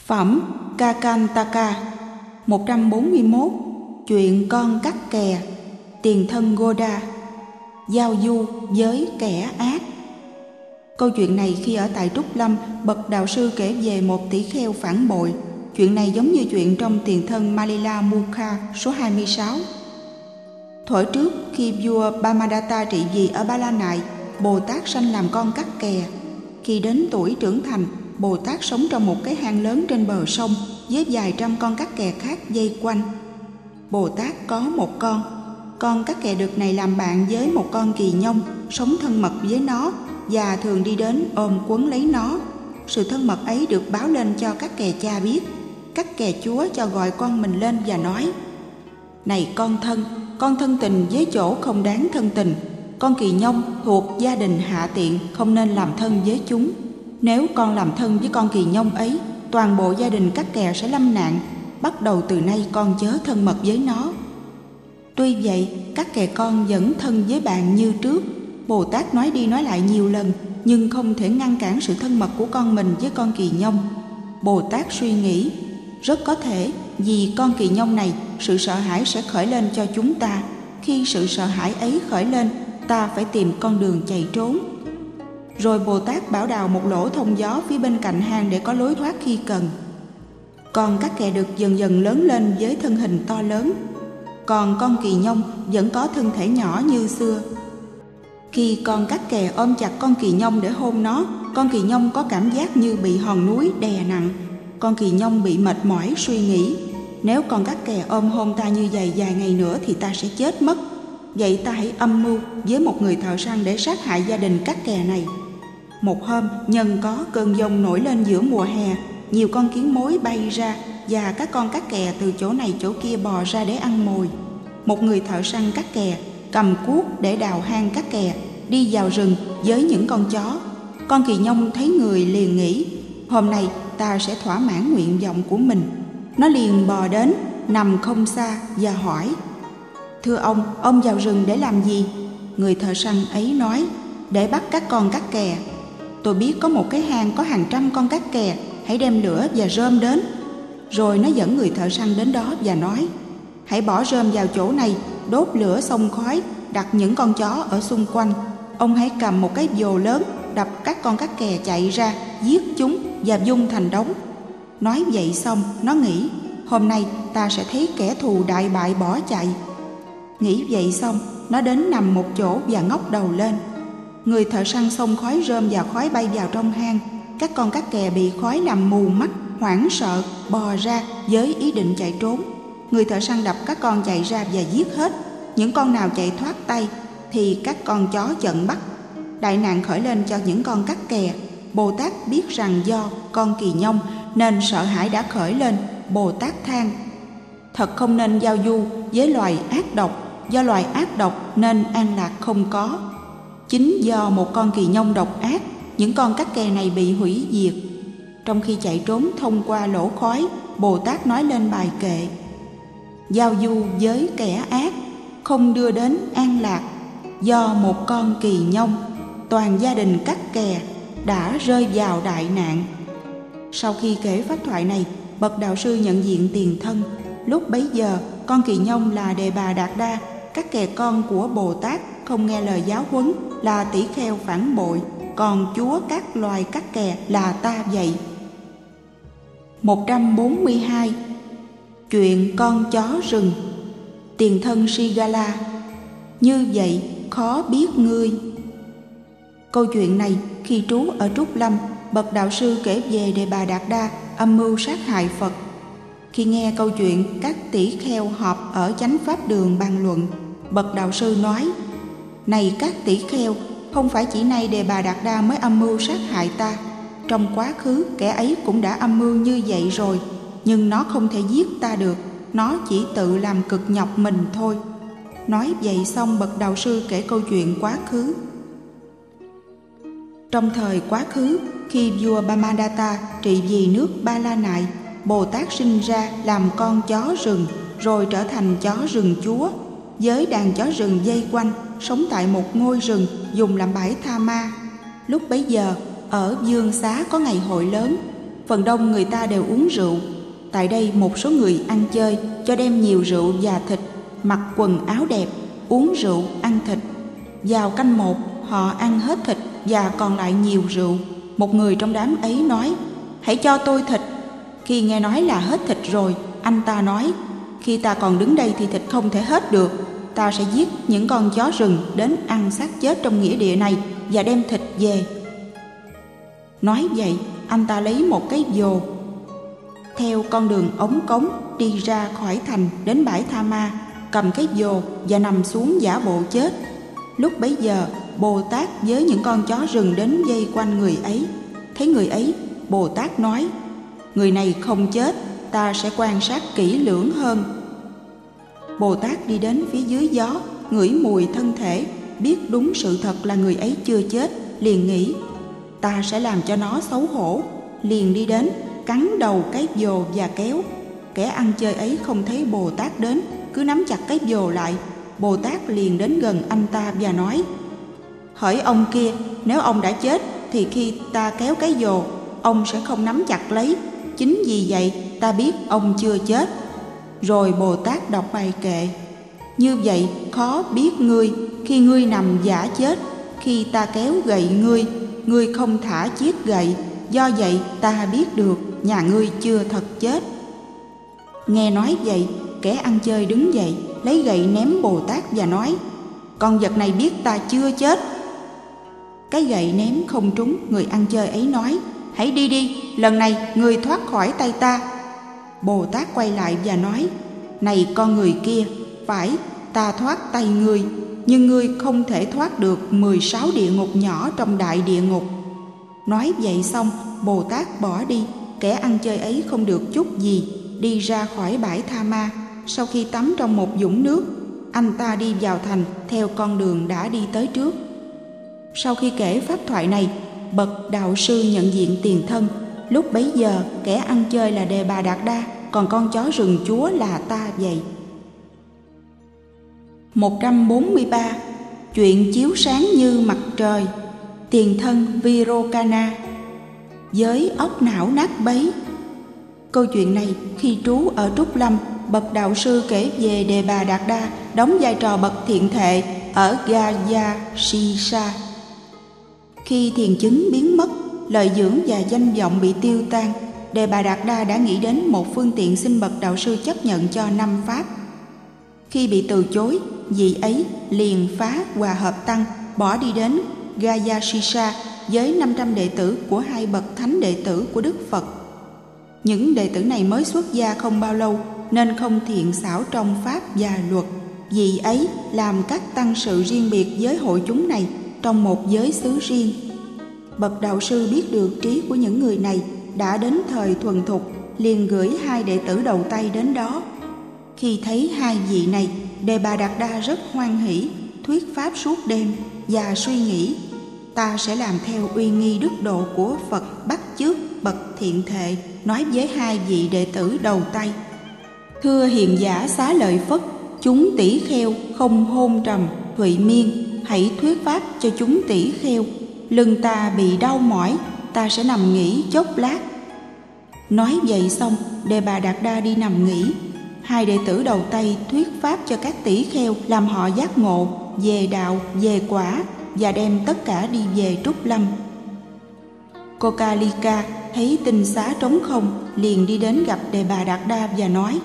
Phẩm Kakantaka 141. Chuyện con cắt kè. Tiền thân Goda. Giao du với kẻ ác. Câu chuyện này khi ở tại Trúc Lâm, bậc đạo sư kể về một tỷ kheo phản bội. Chuyện này giống như chuyện trong Tiền thân Malila Mukha số 26. Thuở trước, khi vua Brahmadatta trị vì ở Ba La Nại, Bồ Tát sanh làm con cắt kè. Khi đến tuổi trưởng thành, Bồ Tát sống trong một cái hang lớn trên bờ sông với vài trăm con cắt kè khác dây quanh. Bồ Tát có một con cắt kè đực này làm bạn với một con kỳ nhông, sống thân mật với nó và thường đi đến ôm quấn lấy nó. Sự thân mật ấy được báo lên cho cắt kè cha biết. Cắt kè chúa cho gọi con mình lên và nói: "Này con thân tình với chỗ không đáng thân tình. Con kỳ nhông thuộc gia đình hạ tiện, không nên làm thân với chúng. Nếu con làm thân với con kỳ nhông ấy, toàn bộ gia đình cắt kè sẽ lâm nạn. Bắt đầu từ nay con chớ thân mật với nó." Tuy vậy, cắt kè con vẫn thân với bạn như trước. Bồ Tát nói đi nói lại nhiều lần, nhưng không thể ngăn cản sự thân mật của con mình với con kỳ nhông. Bồ Tát suy nghĩ, rất có thể vì con kỳ nhông này, sự sợ hãi sẽ khởi lên cho chúng ta. Khi sự sợ hãi ấy khởi lên, ta phải tìm con đường chạy trốn. Rồi Bồ Tát bảo đào một lỗ thông gió phía bên cạnh hang để có lối thoát khi cần. Con cắt kè đực dần dần lớn lên với thân hình to lớn, còn con kỳ nhông vẫn có thân thể nhỏ như xưa. Khi con cắt kè ôm chặt con kỳ nhông để hôn nó, con kỳ nhông có cảm giác như bị hòn núi đè nặng. Con kỳ nhông bị mệt mỏi suy nghĩ: nếu con cắt kè ôm hôn ta như vậy vài ngày nữa thì ta sẽ chết mất. Vậy ta hãy âm mưu với một người thợ săn để sát hại gia đình cắt kè này. Một hôm, nhân có cơn giông nổi lên giữa mùa hè, nhiều con kiến mối bay ra và các con cắt kè từ chỗ này chỗ kia bò ra để ăn mồi. Một người thợ săn cắt kè cầm cuốc để đào hang cắt kè, đi vào rừng với những con chó. Con kỳ nhông thấy người liền nghĩ: hôm nay ta sẽ thỏa mãn nguyện vọng của mình. Nó liền bò đến, nằm không xa và hỏi: "Thưa ông vào rừng để làm gì?" Người thợ săn ấy nói: "Để bắt các con cắt kè. Tôi biết có một cái hang có hàng trăm con cắt kè, hãy đem lửa và rơm đến." Rồi nó dẫn người thợ săn đến đó và nói: "Hãy bỏ rơm vào chỗ này, đốt lửa xông khói, đặt những con chó ở xung quanh. Ông hãy cầm một cái vồ lớn, đập các con cắt kè chạy ra, giết chúng và vung thành đống." Nói vậy xong, nó nghĩ: hôm nay ta sẽ thấy kẻ thù đại bại bỏ chạy. Nghĩ vậy xong, nó đến nằm một chỗ và ngóc đầu lên. Người thợ săn xông khói rơm và khói bay vào trong hang. Các con cắt kè bị khói làm mù mắt, hoảng sợ, bò ra với ý định chạy trốn. Người thợ săn đập các con chạy ra và giết hết. Những con nào chạy thoát tay thì các con chó chận bắt. Đại nạn khởi lên cho những con cắt kè. Bồ Tát biết rằng do con kỳ nhông nên sợ hãi đã khởi lên. Bồ Tát than: thật không nên giao du với loài ác độc. Do loài ác độc nên an lạc không có. Chính do một con kỳ nhông độc ác, những con cắt kè này bị hủy diệt. Trong khi chạy trốn thông qua lỗ khói, Bồ Tát nói lên bài kệ: giao du với kẻ ác không đưa đến an lạc. Do một con kỳ nhông, toàn gia đình cắt kè đã rơi vào đại nạn. Sau khi kể pháp thoại này, bậc đạo sư nhận diện tiền thân. Lúc bấy giờ, con kỳ nhông là Đề Bà Đạt Đa, cắt kè con của Bồ Tát, không nghe lời giáo huấn, là tỷ kheo phản bội. Còn chúa các loài cắt kè là ta vậy. 142. Chuyện con chó rừng. Tiền thân Sigala. Như vậy khó biết ngươi. Câu chuyện này khi trú ở Trúc Lâm, bậc đạo sư kể về Đề Bà Đạt Đa âm mưu sát hại Phật. Khi nghe câu chuyện, các tỷ kheo họp ở chánh pháp đường bàn luận. Bậc đạo sư nói: này các tỷ kheo, không phải chỉ nay Đề Bà Đạt Đa mới âm mưu sát hại ta. Trong quá khứ kẻ ấy cũng đã âm mưu như vậy rồi, nhưng nó không thể giết ta được. Nó chỉ tự làm cực nhọc mình thôi. Nói vậy xong, bậc đạo sư kể câu chuyện quá khứ. Trong thời quá khứ, khi vua Brahmadatta trị vì nước Ba La Nại, Bồ Tát sinh ra làm con chó rừng, rồi trở thành chó rừng chúa. Với đàn chó rừng dây quanh, sống tại một ngôi rừng dùng làm bãi tha ma. Lúc bấy giờ, ở Dương Xá có ngày hội lớn. phần đông người ta đều uống rượu. Tại đây một số người ăn chơi, cho đem nhiều rượu và thịt, mặc quần áo đẹp, uống rượu, ăn thịt. Vào canh 1, họ ăn hết thịt và còn lại nhiều rượu. Một người trong đám ấy nói: hãy cho tôi thịt. Khi nghe nói là hết thịt rồi, anh ta nói: khi ta còn đứng đây thì thịt không thể hết được. Ta sẽ giết những con chó rừng đến ăn xác chết trong nghĩa địa này và đem thịt về. Nói vậy, anh ta lấy một cái vồ, theo con đường ống cống đi ra khỏi thành đến bãi Tha Ma, cầm cái vồ và nằm xuống giả bộ chết. Lúc bấy giờ, Bồ Tát với những con chó rừng đến vây quanh người ấy. Thấy người ấy, Bồ Tát nói: người này không chết, ta sẽ quan sát kỹ lưỡng hơn. Bồ Tát đi đến phía dưới gió, ngửi mùi thân thể, biết đúng sự thật là người ấy chưa chết, liền nghĩ: ta sẽ làm cho nó xấu hổ. Liền đi đến, cắn đầu cái vồ và kéo. Kẻ ăn chơi ấy không thấy Bồ Tát đến, cứ nắm chặt cái vồ lại. Bồ Tát liền đến gần anh ta và nói: hỡi ông kia, nếu ông đã chết thì khi ta kéo cái vồ, ông sẽ không nắm chặt lấy. Chính vì vậy ta biết ông chưa chết. Rồi Bồ Tát đọc bài kệ: như vậy khó biết ngươi, khi ngươi nằm giả chết. Khi ta kéo gậy ngươi không thả chiếc gậy. Do vậy ta biết được nhà ngươi chưa thật chết. Nghe nói vậy, kẻ ăn chơi đứng dậy, lấy gậy ném Bồ Tát và nói: con vật này biết ta chưa chết. Cái gậy ném không trúng, người ăn chơi ấy nói: hãy đi đi, lần này ngươi thoát khỏi tay ta. Bồ Tát quay lại và nói: này con người kia, phải, ta thoát tay ngươi, nhưng ngươi không thể thoát được 16 địa ngục nhỏ trong đại địa ngục. Nói vậy xong, Bồ Tát bỏ đi. Kẻ ăn chơi ấy không được chút gì, đi ra khỏi bãi Tha Ma. Sau khi tắm trong một vũng nước, anh ta đi vào thành theo con đường đã đi tới trước. Sau khi kể pháp thoại này, bậc đạo sư nhận diện tiền thân. Lúc bấy giờ, kẻ ăn chơi là Đề Bà Đạt Đa, còn con chó rừng chúa là ta vậy. 143. Chuyện chiếu sáng như mặt trời. Tiền thân Virokana. Với óc não nát bấy. Câu chuyện này khi trú ở Trúc Lâm, bậc đạo sư kể về Đề Bà Đạt Đa đóng vai trò bậc thiện thệ ở Gaya Sisa. Khi thiền chứng biến mất, lợi dưỡng và danh vọng bị tiêu tan, Đề Bà Đạt Đa đã nghĩ đến một phương tiện xin bậc đạo sư chấp nhận cho 5 pháp. Khi bị từ chối, vị ấy liền phá hòa hợp tăng, bỏ đi đến Gaya Sisa với 500 đệ tử của 2 bậc thánh đệ tử của Đức Phật. Những đệ tử này mới xuất gia không bao lâu nên không thiện xảo trong pháp và luật. Vì ấy làm các tăng sự riêng biệt với hội chúng này trong một giới xứ riêng. Bậc đạo sư biết được trí của những người này đã đến thời thuần thục, liền gửi 2 đệ tử đầu tay đến đó. Khi thấy 2 vị này, Đề Bà Đạt Đa rất hoan hỷ, thuyết pháp suốt đêm và suy nghĩ: ta sẽ làm theo uy nghi đức độ của Phật, bắt chước bậc thiện thệ, nói với 2 vị đệ tử đầu tay: thưa hiền giả Xá Lợi Phất, chúng tỷ kheo không hôn trầm thụy miên, hãy thuyết pháp cho chúng tỷ kheo. Lưng ta bị đau mỏi, ta sẽ nằm nghỉ chốc lát. Nói vậy xong, Đề Bà Đạt Đa đi nằm nghỉ. 2 đệ tử đầu tay thuyết pháp cho các tỷ kheo, làm họ giác ngộ về đạo, về quả, và đem tất cả đi về Trúc Lâm. Kokalika thấy tinh xá trống không, liền đi đến gặp Đề Bà Đạt Đa và nói: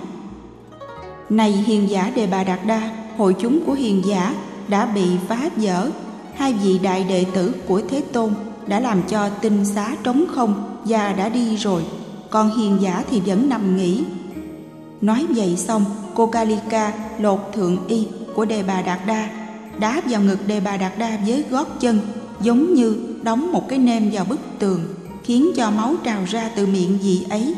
này hiền giả Đề Bà Đạt Đa, hội chúng của hiền giả đã bị phá vỡ. 2 vị đại đệ tử của Thế Tôn đã làm cho tinh xá trống không và đã đi rồi, còn hiền giả thì vẫn nằm nghỉ. Nói vậy xong, Kokalika lột thượng y của Đề Bà Đạt Đa, đá vào ngực Đề Bà Đạt Đa với gót chân, giống như đóng một cái nêm vào bức tường, khiến cho máu trào ra từ miệng vị ấy.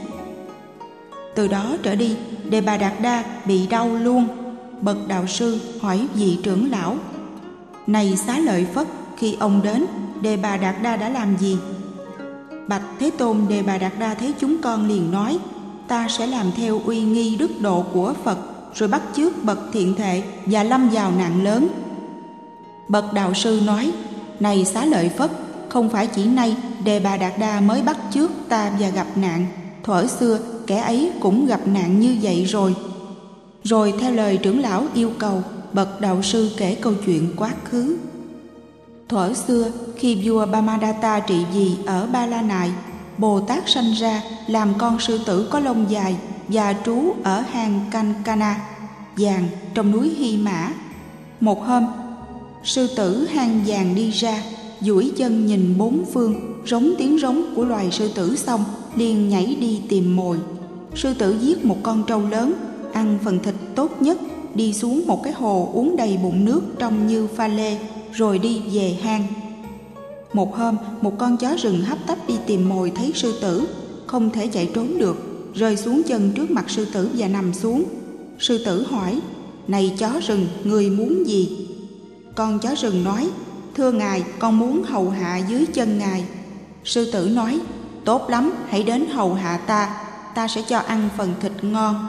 Từ đó trở đi, Đề Bà Đạt Đa bị đau luôn. Bậc đạo sư hỏi vị trưởng lão: này Xá Lợi Phất, khi ông đến, Đề Bà Đạt Đa đã làm gì? Bạch Thế Tôn, Đề Bà Đạt Đa thấy chúng con liền nói: ta sẽ làm theo uy nghi đức độ của Phật, rồi bắt chước bậc thiện thệ và lâm vào nạn lớn. Bậc đạo sư nói: này Xá Lợi Phất, không phải chỉ nay Đề Bà Đạt Đa mới bắt chước ta và gặp nạn. Thuở xưa kẻ ấy cũng gặp nạn như vậy rồi. Rồi theo lời trưởng lão yêu cầu, bậc đạo sư kể câu chuyện quá khứ. Thuở xưa khi vua Brahmadatta trị vì ở Ba La Nại, Bồ Tát sanh ra làm con sư tử có lông dài và trú ở hang Kankana vàng trong núi Hy Mã. Một hôm, sư tử hang vàng đi ra, duỗi chân nhìn bốn phương, rống tiếng rống của loài sư tử xong liền nhảy đi tìm mồi. Sư tử giết một con trâu lớn, ăn phần thịt tốt nhất, đi xuống một cái hồ uống đầy bụng nước trông như pha lê, rồi đi về hang. Một hôm, một con chó rừng hấp tấp đi tìm mồi thấy sư tử, không thể chạy trốn được, rơi xuống chân trước mặt sư tử và nằm xuống. Sư tử hỏi: "Này chó rừng, người muốn gì?" Con chó rừng nói: "Thưa ngài, con muốn hầu hạ dưới chân ngài." Sư tử nói: "Tốt lắm, hãy đến hầu hạ ta sẽ cho ăn phần thịt ngon."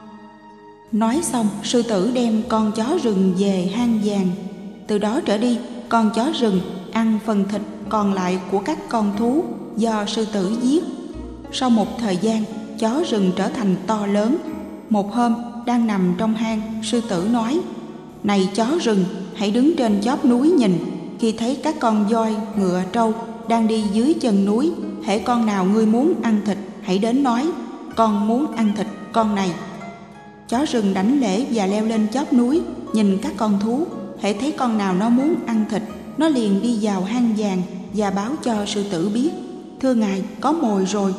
Nói xong, sư tử đem con chó rừng về hang vàng. Từ đó trở đi, con chó rừng ăn phần thịt còn lại của các con thú do sư tử giết. Sau một thời gian, chó rừng trở thành to lớn. Một hôm, đang nằm trong hang, sư tử nói: "Này chó rừng, hãy đứng trên chóp núi nhìn. Khi thấy các con voi, ngựa, trâu đang đi dưới chân núi, hễ con nào ngươi muốn ăn thịt, hãy đến nói: con muốn ăn thịt con này." Chó rừng đảnh lễ và leo lên chóp núi, nhìn các con thú. Hễ thấy con nào nó muốn ăn thịt, nó liền đi vào hang vàng và báo cho sư tử biết: "Thưa ngài, có mồi rồi."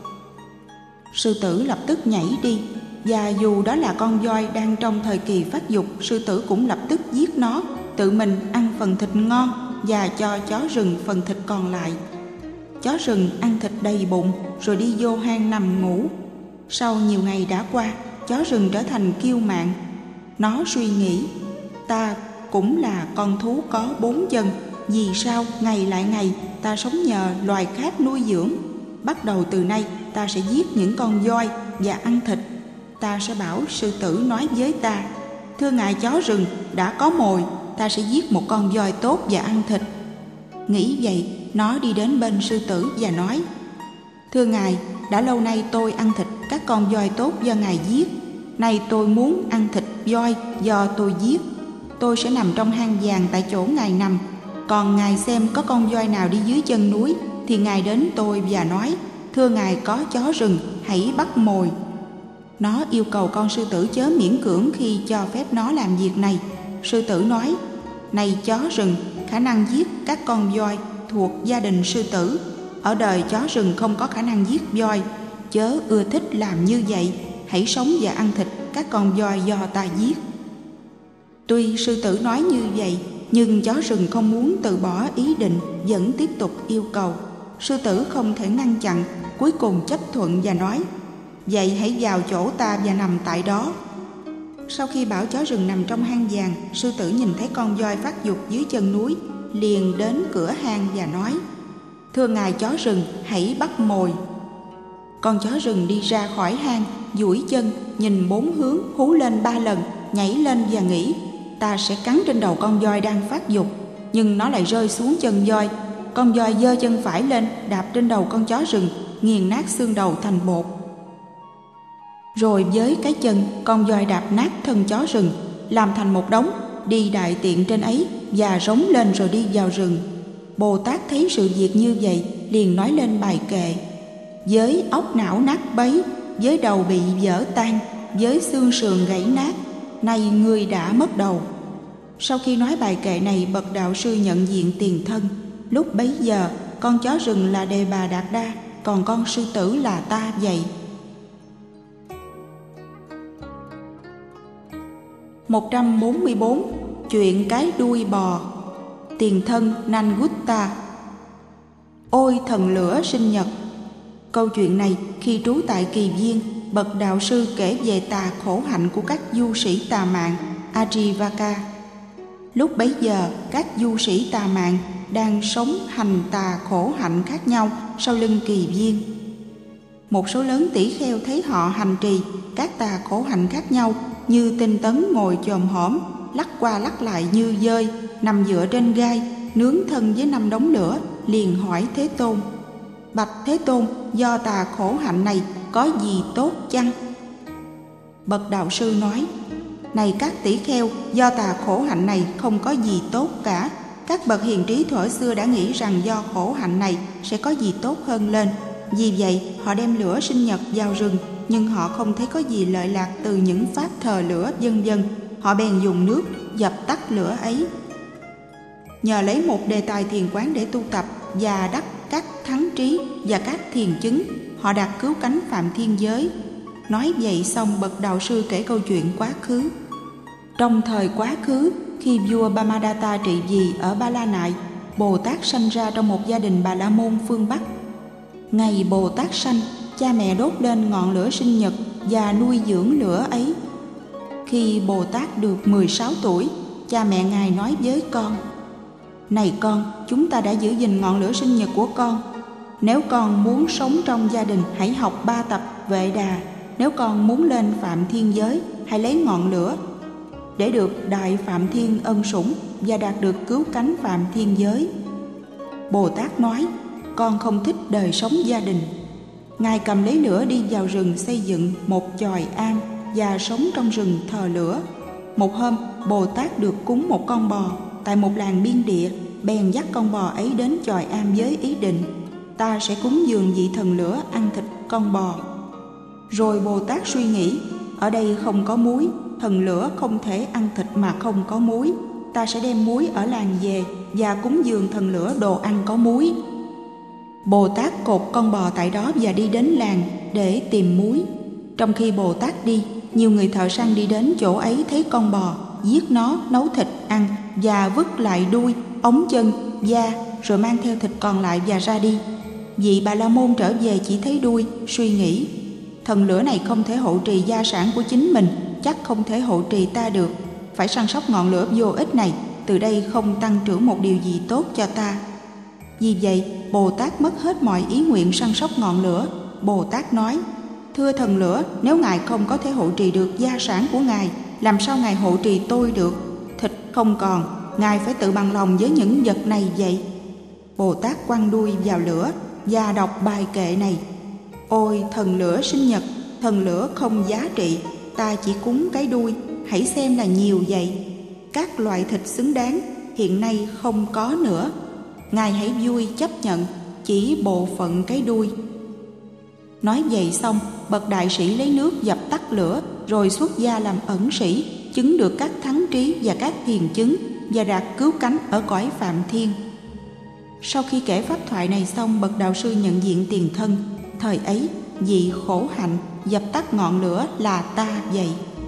Sư tử lập tức nhảy đi, và dù đó là con voi đang trong thời kỳ phát dục, sư tử cũng lập tức giết nó, tự mình ăn phần thịt ngon và cho chó rừng phần thịt còn lại. Chó rừng ăn thịt đầy bụng rồi đi vô hang nằm ngủ. Sau nhiều ngày đã qua, chó rừng trở thành kiêu mạn. Nó suy nghĩ: "Ta cũng là con thú có 4 chân, vì sao ngày lại ngày ta sống nhờ loài khác nuôi dưỡng? Bắt đầu từ nay ta sẽ giết những con voi và ăn thịt. Ta sẽ bảo sư tử nói với ta: Thưa ngài chó rừng, đã có mồi, ta sẽ giết một con voi tốt và ăn thịt." Nghĩ vậy, nó đi đến bên sư tử và nói: "Thưa ngài, đã lâu nay tôi ăn thịt các con voi tốt do ngài giết. Nay tôi muốn ăn thịt voi do tôi giết. Tôi sẽ nằm trong hang vàng tại chỗ ngài nằm. Còn ngài xem có con voi nào đi dưới chân núi thì ngài đến tôi và nói: Thưa ngài có chó rừng, hãy bắt mồi." Nó yêu cầu con sư tử chớ miễn cưỡng khi cho phép nó làm việc này. Sư tử nói: "Này chó rừng, khả năng giết các con voi thuộc gia đình sư tử. Ở đời chó rừng không có khả năng giết voi, chớ ưa thích làm như vậy. Hãy sống và ăn thịt các con voi do ta giết." Tuy sư tử nói như vậy, nhưng chó rừng không muốn từ bỏ ý định, vẫn tiếp tục yêu cầu. Sư tử không thể ngăn chặn, cuối cùng chấp thuận và nói: "Vậy hãy vào chỗ ta và nằm tại đó." Sau khi bảo chó rừng nằm trong hang vàng, sư tử nhìn thấy con voi phát dục dưới chân núi, liền đến cửa hang và nói: "Thưa ngài chó rừng, hãy bắt mồi." Con chó rừng đi ra khỏi hang, duỗi chân, nhìn 4 hướng, hú lên 3 lần, nhảy lên và nghĩ: "Ta sẽ cắn trên đầu con voi đang phát dục." Nhưng nó lại rơi xuống chân voi. Con voi giơ chân phải lên, đạp trên đầu con chó rừng, nghiền nát xương đầu thành bột. Rồi với cái chân, con voi đạp nát thân chó rừng, làm thành một đống, đi đại tiện trên ấy và rống lên rồi đi vào rừng. Bồ Tát thấy sự việc như vậy, liền nói lên bài kệ: "Với óc não nát bấy, với đầu bị vỡ tan, với xương sườn gãy nát, nay ngươi đã mất đầu." Sau khi nói bài kệ này, bậc đạo sư nhận diện tiền thân. Lúc bấy giờ, con chó rừng là Đề Bà Đạt Đa, còn con sư tử là ta vậy. 144. Chuyện cái đuôi bò. Tiền thân Nangutta. Ôi thần lửa sinh nhật. Câu chuyện này khi trú tại Kỳ Viên, bậc đạo sư kể về tà khổ hạnh của các du sĩ tà mạng Ajivaka. Lúc bấy giờ, các du sĩ tà mạng đang sống hành tà khổ hạnh khác nhau sau lưng Kỳ Viên. Một số lớn tỷ kheo thấy họ hành trì các tà khổ hạnh khác nhau, như tinh tấn ngồi chồm hổm, lắc qua lắc lại như dơi, nằm dựa trên gai, nướng thân với 5 đống lửa, liền hỏi Thế Tôn: Bạch Thế Tôn, do tà khổ hạnh này có gì tốt chăng? Bậc đạo sư nói: Này các tỷ kheo, do tà khổ hạnh này không có gì tốt cả. Các bậc hiền trí thuở xưa đã nghĩ rằng do khổ hạnh này sẽ có gì tốt hơn lên. Vì vậy họ đem lửa sinh nhật vào rừng, nhưng họ không thấy có gì lợi lạc từ những pháp thờ lửa vân vân. Họ bèn dùng nước dập tắt lửa ấy. Nhờ lấy một đề tài thiền quán để tu tập và đắc các thắng trí và các thiền chứng, họ đạt cứu cánh phạm thiên giới. Nói vậy xong, bậc đạo sư kể câu chuyện quá khứ. Trong thời quá khứ, khi vua Brahmadatta trị vì ở Ba La Nại, Bồ Tát sanh ra trong một gia đình Bà La Môn phương Bắc. Ngày Bồ Tát sanh, cha mẹ đốt lên ngọn lửa sinh nhật và nuôi dưỡng lửa ấy. Khi Bồ Tát được 16 tuổi, cha mẹ Ngài nói với con: Này con, chúng ta đã giữ gìn ngọn lửa sinh nhật của con. Nếu con muốn sống trong gia đình, hãy học 3 tập Vệ Đà. Nếu con muốn lên Phạm Thiên giới, hãy lấy ngọn lửa để được Đại Phạm Thiên ân sủng và đạt được cứu cánh Phạm Thiên giới. Bồ Tát nói: Con không thích đời sống gia đình. Ngài cầm lấy lửa đi vào rừng xây dựng một chòi am và sống trong rừng thờ lửa. Một hôm, Bồ Tát được cúng một con bò tại một làng biên địa, bèn dắt con bò ấy đến chòi am với ý định: Ta sẽ cúng dường vị thần lửa ăn thịt con bò. Rồi Bồ Tát suy nghĩ: Ở đây không có muối, thần lửa không thể ăn thịt mà không có muối. Ta sẽ đem muối ở làng về và cúng dường thần lửa đồ ăn có muối. Bồ Tát cột con bò tại đó và đi đến làng để tìm muối. Trong khi Bồ Tát đi, nhiều người thợ săn đi đến chỗ ấy thấy con bò, giết nó, nấu thịt ăn và vứt lại đuôi, ống chân, da, rồi mang theo thịt còn lại và ra đi. Vị Bà La Môn trở về chỉ thấy đuôi, suy nghĩ: Thần lửa này không thể hộ trì gia sản của chính mình, chắc không thể hộ trì ta được. Phải săn sóc ngọn lửa vô ích này, từ đây không tăng trưởng một điều gì tốt cho ta. Vì vậy, Bồ Tát mất hết mọi ý nguyện săn sóc ngọn lửa. Bồ Tát nói: Thưa thần lửa, nếu Ngài không có thể hộ trì được gia sản của Ngài, làm sao Ngài hộ trì tôi được? Thịt không còn, Ngài phải tự bằng lòng với những vật này vậy. Bồ Tát quăng đuôi vào lửa và đọc bài kệ này: Ôi thần lửa sinh nhật, thần lửa không giá trị, ta chỉ cúng cái đuôi, hãy xem là nhiều vậy. Các loại thịt xứng đáng hiện nay không có nữa. Ngài hãy vui chấp nhận chỉ bộ phận cái đuôi. Nói vậy xong, bậc đại sĩ lấy nước dập tắt lửa, rồi xuất gia làm ẩn sĩ, chứng được các thắng trí và các thiền chứng, và đạt cứu cánh ở cõi Phạm Thiên. Sau khi kể pháp thoại này xong, bậc đạo sư nhận diện tiền thân. Thời ấy, vị khổ hạnh dập tắt ngọn lửa là ta vậy.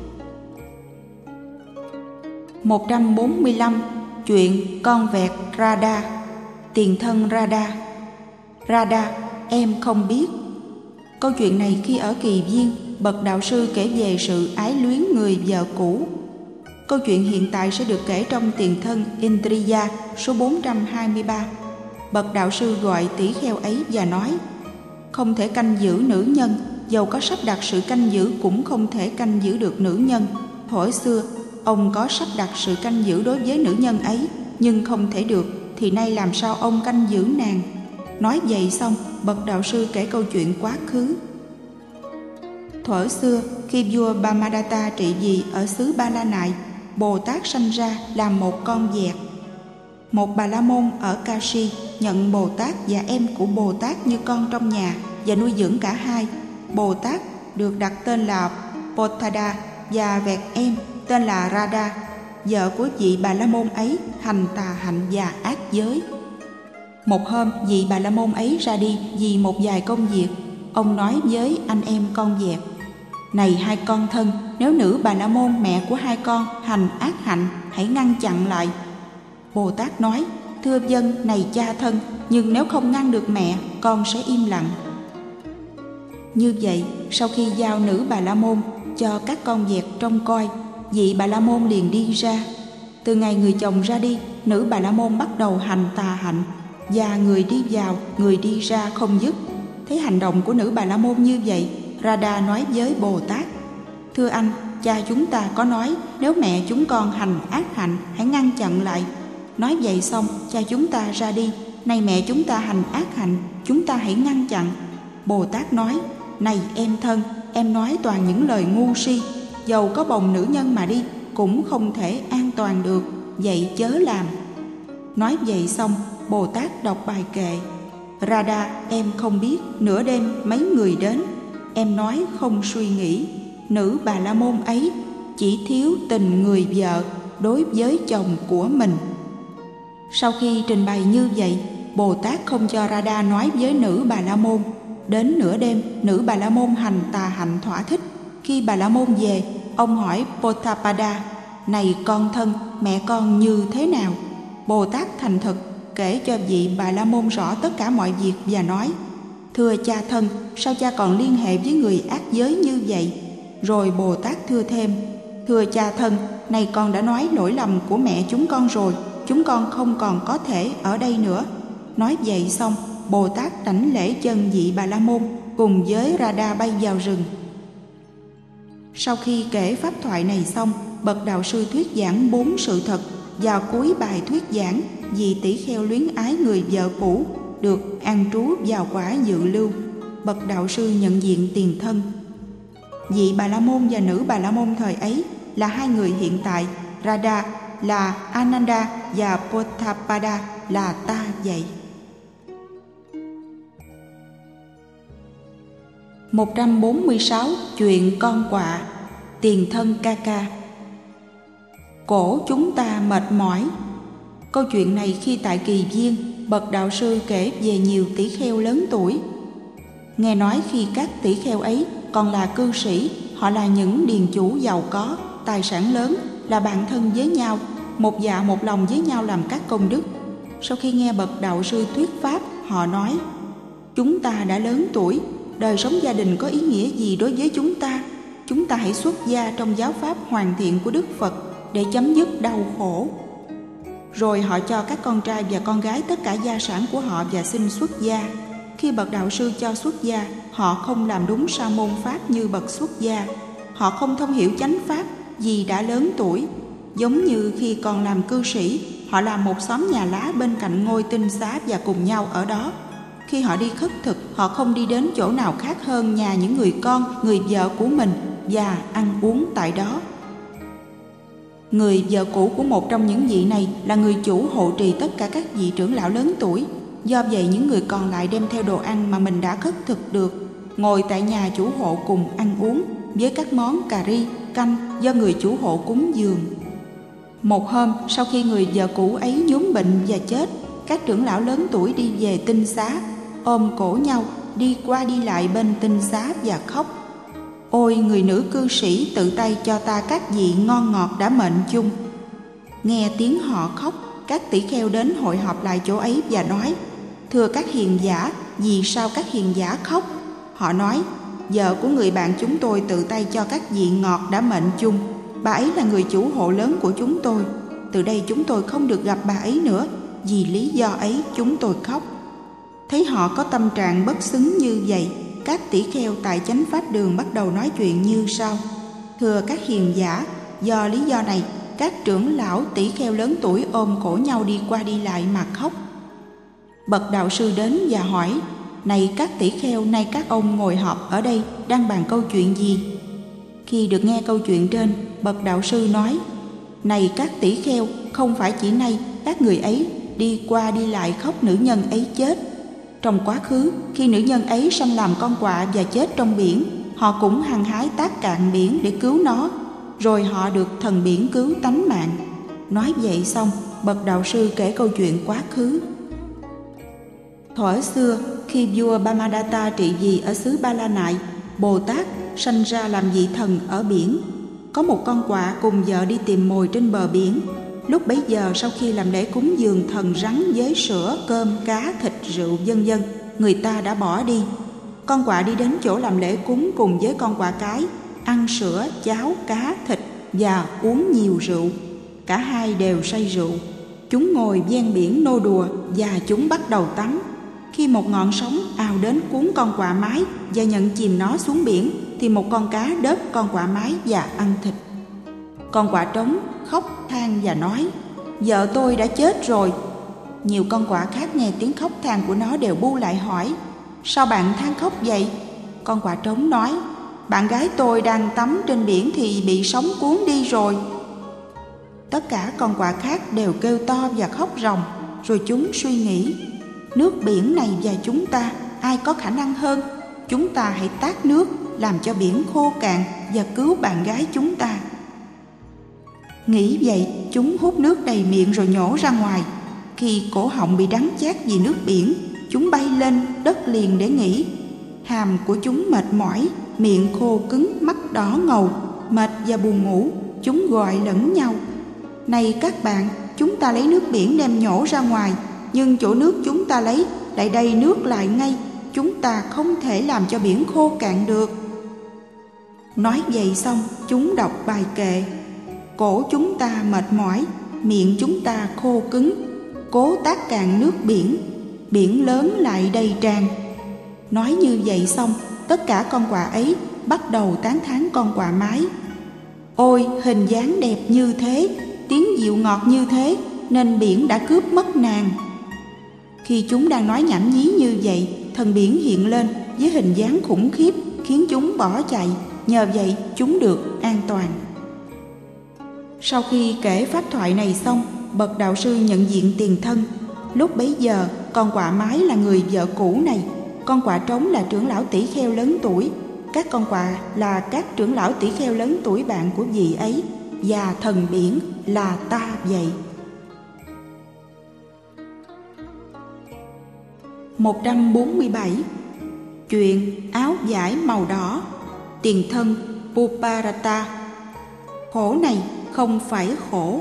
145. Chuyện con vẹt Radha. Tiền thân Radha. Radha, em không biết. Câu chuyện này khi ở Kỳ Viên, bậc đạo sư kể về sự ái luyến người vợ cũ. Câu chuyện hiện tại sẽ được kể trong tiền thân Indriya số 423. Bậc đạo sư gọi tỷ kheo ấy và nói: Không thể canh giữ nữ nhân, dầu có sắp đặt sự canh giữ cũng không thể canh giữ được nữ nhân. Thuở xưa, ông có sắp đặt sự canh giữ đối với nữ nhân ấy, nhưng không thể được, thì nay làm sao ông canh giữ nàng? Nói vậy xong, bậc đạo sư kể câu chuyện quá khứ. Thuở xưa, khi vua Brahmadatta trị vì ở xứ Ba La Nại, Bồ Tát sanh ra làm một con vẹt. Một Bà La Môn ở Kashi nhận Bồ Tát và em của Bồ Tát như con trong nhà và nuôi dưỡng cả hai. Bồ Tát được đặt tên là Pothada và vẹt em tên là Radha. Vợ của vị Bà La Môn ấy hành tà hạnh và ác giới. Một hôm, vị Bà La Môn ấy ra đi vì một vài công việc. Ông nói với anh em con vẹt: Này hai con thân, nếu nữ Bà La Môn mẹ của hai con hành ác hạnh, hãy ngăn chặn lại. Bồ Tát nói: Thưa vâng, này cha thân, nhưng nếu không ngăn được mẹ, con sẽ im lặng. Như vậy, sau khi giao nữ Bà La Môn cho các con vẹt trông coi, vị Bà La Môn liền đi ra. Từ ngày người chồng ra đi, nữ Bà La Môn bắt đầu hành tà hạnh, và người đi vào, người đi ra không dứt. Thấy hành động của nữ Bà La Môn như vậy, Radha nói với Bồ Tát: Thưa anh, cha chúng ta có nói nếu mẹ chúng con hành ác hạnh, hãy ngăn chặn lại. Nói vậy xong, cha chúng ta ra đi, Này mẹ chúng ta hành ác hạnh, chúng ta hãy ngăn chặn. Bồ Tát nói: Này em thân, em nói toàn những lời ngu si. Dầu có bồng nữ nhân mà đi cũng không thể an toàn được, vậy chớ làm. Nói vậy xong, Bồ Tát đọc bài kệ: Radha, em không biết nửa đêm mấy người đến. Em nói không suy nghĩ, nữ Bà La Môn ấy chỉ thiếu tình người vợ đối với chồng của mình. Sau khi trình bày như vậy, Bồ Tát không cho Radha nói với nữ Bà La Môn. Đến nửa đêm, nữ Bà La Môn hành tà hạnh thỏa thích. Khi Bà La Môn về, ông hỏi Potapada: Này con thân, mẹ con như thế nào? Bồ Tát thành thực kể cho vị Bà La Môn rõ tất cả mọi việc và nói: Thưa cha thân, sao cha còn liên hệ với người ác giới như vậy? Rồi Bồ Tát thưa thêm: Thưa cha thân, này con đã nói lỗi lầm của mẹ chúng con rồi, chúng con không còn có thể ở đây nữa. Nói vậy xong, Bồ Tát đảnh lễ chân vị Bà La Môn cùng với Radha bay vào rừng. Sau khi kể pháp thoại này xong, bậc đạo sư thuyết giảng 4 sự thật. Vào cuối bài thuyết giảng, vị tỷ kheo luyến ái người vợ cũ được an trú vào quả dự lưu. Bậc đạo sư nhận diện tiền thân. Vị Bà La Môn và nữ Bà La Môn thời ấy là hai người hiện tại. Radha là Ananda và Potapada là ta vậy. 146. Chuyện con quạ. Tiền thân Kaka. Cổ chúng ta mệt mỏi. Câu chuyện này khi tại Kỳ Viên, bậc đạo sư kể về nhiều tỷ kheo lớn tuổi. Nghe nói khi các tỷ kheo ấy còn là cư sĩ, họ là những điền chủ giàu có, tài sản lớn, là bạn thân với nhau, một dạ một lòng với nhau làm các công đức. Sau khi nghe bậc đạo sư thuyết pháp, họ nói: Chúng ta đã lớn tuổi, đời sống gia đình có ý nghĩa gì đối với chúng ta? Chúng ta hãy xuất gia trong giáo pháp hoàn thiện của Đức Phật để chấm dứt đau khổ. Rồi họ cho các con trai và con gái tất cả gia sản của họ và xin xuất gia. Khi bậc đạo sư cho xuất gia, họ không làm đúng sa môn pháp như bậc xuất gia. Họ không thông hiểu chánh pháp vì đã lớn tuổi. Giống như khi còn làm cư sĩ, họ làm một xóm nhà lá bên cạnh ngôi tinh xá và cùng nhau ở đó. Khi họ đi khất thực, họ không đi đến chỗ nào khác hơn nhà những người con, người vợ của mình và ăn uống tại đó. Người vợ cũ của một trong những vị này là người chủ hộ trì tất cả các vị trưởng lão lớn tuổi. Do vậy những người còn lại đem theo đồ ăn mà mình đã khất thực được, ngồi tại nhà chủ hộ cùng ăn uống với các món cà ri, canh do người chủ hộ cúng dường. Một hôm, sau khi người vợ cũ ấy nhuốm bệnh và chết, các trưởng lão lớn tuổi đi về tinh xá, ôm cổ nhau đi qua đi lại bên tinh xá và khóc: Ôi người nữ cư sĩ tự tay cho ta các vị ngon ngọt đã mệnh chung. Nghe tiếng họ khóc, các tỷ kheo đến hội họp lại chỗ ấy và nói: Thưa các hiền giả, vì sao các hiền giả khóc? Họ nói: Vợ của người bạn chúng tôi tự tay cho các vị ngọt đã mệnh chung. Bà ấy là người chủ hộ lớn của chúng tôi. Từ đây chúng tôi không được gặp bà ấy nữa. Vì lý do ấy chúng tôi khóc. Thấy họ có tâm trạng bất xứng như vậy, các tỷ kheo tại chánh pháp đường bắt đầu nói chuyện như sau: Thưa các hiền giả, do lý do này, các trưởng lão tỷ kheo lớn tuổi ôm cổ nhau đi qua đi lại mà khóc. Bậc đạo sư đến và hỏi: Này các tỷ kheo, nay các ông ngồi họp ở đây đang bàn câu chuyện gì? Khi được nghe câu chuyện trên, bậc đạo sư nói: Này các tỷ kheo, không phải chỉ nay các người ấy đi qua đi lại khóc nữ nhân ấy chết. Trong quá khứ, khi nữ nhân ấy sanh làm con quạ và chết trong biển, họ cũng hăng hái tát cạn biển để cứu nó, rồi họ được thần biển cứu tánh mạng. Nói vậy xong, bậc đạo sư kể câu chuyện quá khứ. Thuở xưa, khi vua Brahmadatta trị vì ở xứ Ba La Nại, Bồ Tát sanh ra làm vị thần ở biển. Có một con quạ cùng vợ đi tìm mồi trên bờ biển. Lúc bấy giờ, sau khi làm lễ cúng dường thần rắn với sữa, cơm, cá, thịt, rượu vân vân, người ta đã bỏ đi. Con quạ đi đến chỗ làm lễ cúng cùng với con quạ cái, ăn sữa, cháo, cá, thịt và uống nhiều rượu. Cả hai đều say rượu. Chúng ngồi ven biển nô đùa và chúng bắt đầu tắm. Khi một ngọn sóng ào đến cuốn con quạ mái và nhận chìm nó xuống biển, thì một con cá đớp con quạ mái và ăn thịt. Con quạ trống khóc than và nói: Vợ tôi đã chết rồi. Nhiều con quạ khác nghe tiếng khóc than của nó đều bu lại hỏi: sao bạn than khóc vậy? Con quạ trống nói: bạn gái tôi đang tắm trên biển thì bị sóng cuốn đi rồi. Tất cả con quạ khác đều kêu to và khóc ròng. Rồi chúng suy nghĩ: nước biển này và chúng ta, ai có khả năng hơn? Chúng ta hãy tát nước làm cho biển khô cạn và cứu bạn gái chúng ta. Nghĩ vậy, chúng hút nước đầy miệng rồi nhổ ra ngoài. Khi cổ họng bị đắng chát vì nước biển, chúng bay lên đất liền để nghỉ. Hàm của chúng mệt mỏi, miệng khô cứng, mắt đỏ ngầu, mệt và buồn ngủ. Chúng gọi lẫn nhau: này các bạn, chúng ta lấy nước biển đem nhổ ra ngoài, nhưng chỗ nước chúng ta lấy lại đầy nước lại ngay. Chúng ta không thể làm cho biển khô cạn được. Nói vậy xong, chúng đọc bài kệ: cổ chúng ta mệt mỏi, miệng chúng ta khô cứng, cố tát cạn nước biển, biển lớn lại đầy tràn. Nói như vậy xong, tất cả con quạ ấy bắt đầu tán thán con quạ mái: ôi, hình dáng đẹp như thế, tiếng dịu ngọt như thế, nên biển đã cướp mất nàng. Khi chúng đang nói nhảm nhí như vậy, thần biển hiện lên với hình dáng khủng khiếp, khiến chúng bỏ chạy. Nhờ vậy chúng được an toàn. Sau khi kể pháp thoại này xong, bậc đạo sư nhận diện tiền thân. Lúc bấy giờ, con quạ mái là người vợ cũ này, con quạ trống là trưởng lão tỷ kheo lớn tuổi, các con quạ là các trưởng lão tỷ kheo lớn tuổi bạn của vị ấy, và thần biển là ta vậy. 147. Chuyện áo vải màu đỏ. Tiền thân Puparata. Khổ này không phải khổ.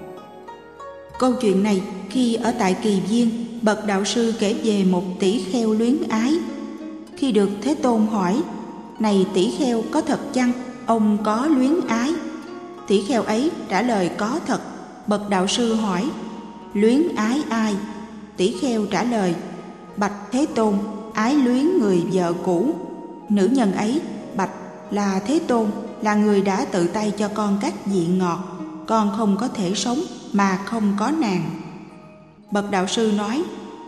Câu chuyện này khi ở tại Kỳ Viên, bậc đạo sư kể về một tỷ kheo luyến ái. Khi được Thế Tôn hỏi: này tỷ kheo, có thật chăng ông có luyến ái? Tỷ kheo ấy trả lời có thật. Bậc đạo sư hỏi: luyến ái ai? Tỷ kheo trả lời: bạch Thế Tôn, ái luyến người vợ cũ. Nữ nhân ấy bạch là Thế Tôn, là người đã tự tay cho con các vị ngọt, con không có thể sống mà không có nàng. Bậc đạo sư nói: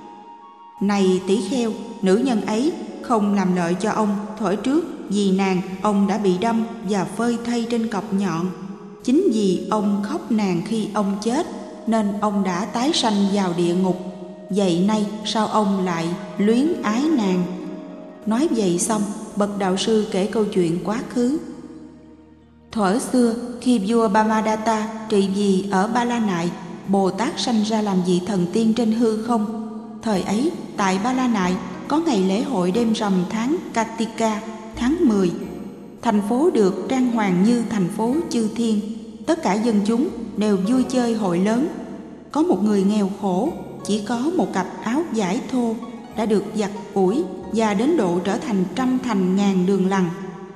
này tỷ kheo, nữ nhân ấy không làm lợi cho ông thuở trước, vì nàng ông đã bị đâm và phơi thây trên cọc nhọn. Chính vì ông khóc nàng khi ông chết, nên ông đã tái sanh vào địa ngục. Vậy nay sao ông lại luyến ái nàng? Nói vậy xong, bậc đạo sư kể câu chuyện quá khứ. Thuở xưa, khi vua Brahmadatta trị vì ở Ba La Nại, Bồ Tát sanh ra làm vị thần tiên trên hư không. Thời ấy, tại Ba La Nại có ngày lễ hội đêm rằm tháng Kartika, tháng 10. Thành phố được trang hoàng như thành phố chư thiên. Tất cả dân chúng đều vui chơi hội lớn. Có một người nghèo khổ, chỉ có một cặp áo vải thô, đã được giặt ủi và đến độ trở thành trăm thành ngàn đường lằn.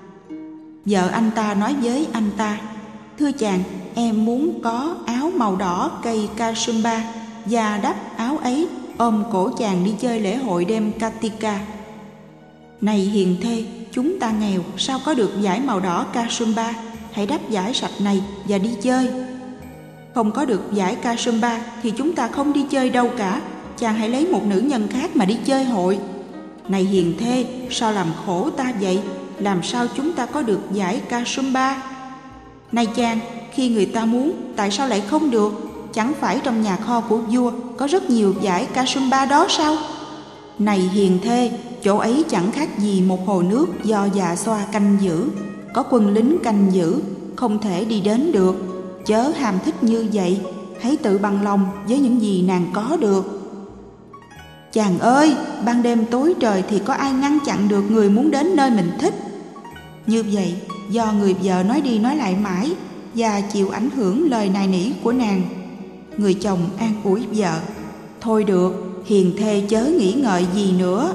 Vợ anh ta nói với anh ta: thưa chàng, em muốn có áo màu đỏ cây Kasumba, và đắp áo ấy ôm cổ chàng đi chơi lễ hội đêm Kartika. Này hiền thê, chúng ta nghèo, sao có được vải màu đỏ Kasumba? Hãy đắp vải sạch này và đi chơi. Không có được vải Kasumba thì chúng ta không đi chơi đâu cả. Chàng hãy lấy một nữ nhân khác mà đi chơi hội. Này hiền thê, sao làm khổ ta vậy? Làm sao chúng ta có được vải Kasumba? Này chàng, khi người ta muốn, tại sao lại không được? Chẳng phải trong nhà kho của vua có rất nhiều vải Kasumba đó sao? Này hiền thê, chỗ ấy chẳng khác gì một hồ nước do già xoa canh giữ. Có quân lính canh giữ, không thể đi đến được. Chớ ham thích như vậy, hãy tự bằng lòng với những gì nàng có được. Chàng ơi, ban đêm tối trời thì có ai ngăn chặn được người muốn đến nơi mình thích? Như vậy, do người vợ nói đi nói lại mãi và chịu ảnh hưởng lời nài nỉ của nàng. Người chồng an ủi vợ: thôi được, hiền thê chớ nghĩ ngợi gì nữa.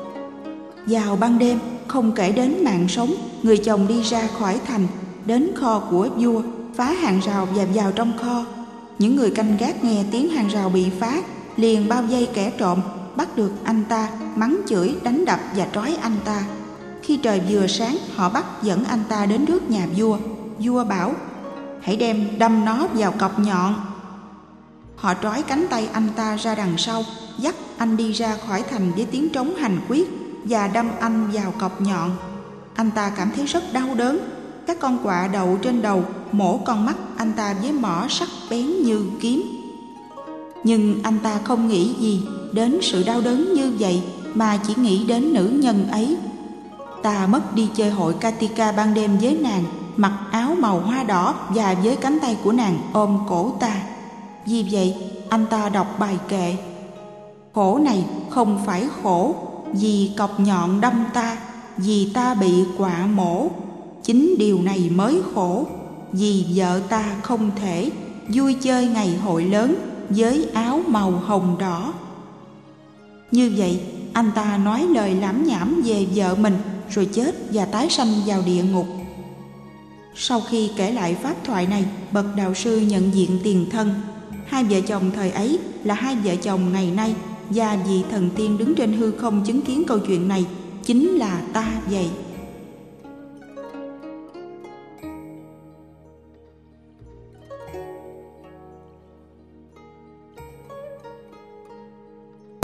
Vào ban đêm, không kể đến mạng sống, người chồng đi ra khỏi thành, đến kho của vua, phá hàng rào và vào trong kho. Những người canh gác nghe tiếng hàng rào bị phá, liền bao vây kẻ trộm, bắt được anh ta, mắng chửi, đánh đập và trói anh ta. Khi trời vừa sáng, họ bắt dẫn anh ta đến trước nhà vua. Vua bảo: hãy đem đâm nó vào cọc nhọn. Họ trói cánh tay anh ta ra đằng sau, dắt anh đi ra khỏi thành với tiếng trống hành quyết và đâm anh vào cọc nhọn. Anh ta cảm thấy rất đau đớn. Các con quạ đậu trên đầu mổ con mắt anh ta với mỏ sắc bén như kiếm. Nhưng anh ta không nghĩ gì đến sự đau đớn như vậy, mà chỉ nghĩ đến nữ nhân ấy. Ta mất đi chơi hội Katika ban đêm với nàng, mặc áo màu hoa đỏ và với cánh tay của nàng ôm cổ ta. Vì vậy anh ta đọc bài kệ: khổ này không phải khổ vì cọc nhọn đâm ta, vì ta bị quạ mổ. Chính điều này mới khổ, vì vợ ta không thể vui chơi ngày hội lớn với áo màu hồng đỏ. Như vậy anh ta nói lời lảm nhảm về vợ mình, rồi chết và tái sanh vào địa ngục. Sau khi kể lại pháp thoại này, bậc đạo sư nhận diện tiền thân. Hai vợ chồng thời ấy là hai vợ chồng ngày nay, và vị thần tiên đứng trên hư không chứng kiến câu chuyện này chính là ta vậy.